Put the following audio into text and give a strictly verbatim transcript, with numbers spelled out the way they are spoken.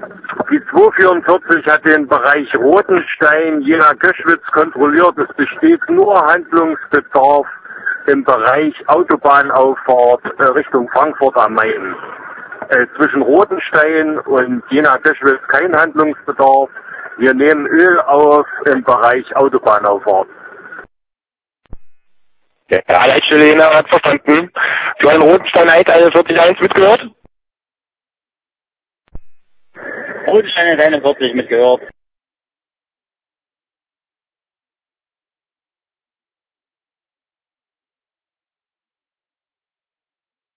Die zweihundertvierundvierzig hat den Bereich Rotenstein, Jena-Köschwitz kontrolliert. Es besteht nur Handlungsbedarf im Bereich Autobahnauffahrt äh, Richtung Frankfurt am Main. Äh, zwischen Rotenstein und Jena-Köschwitz kein Handlungsbedarf. Wir nehmen Öl auf im Bereich Autobahnauffahrt. Ja, Leitstelle Jena hat verstanden. Für einen Rotenstein eins einundvierzig eins mitgehört? Rotenstein eins einundvierzig mitgehört.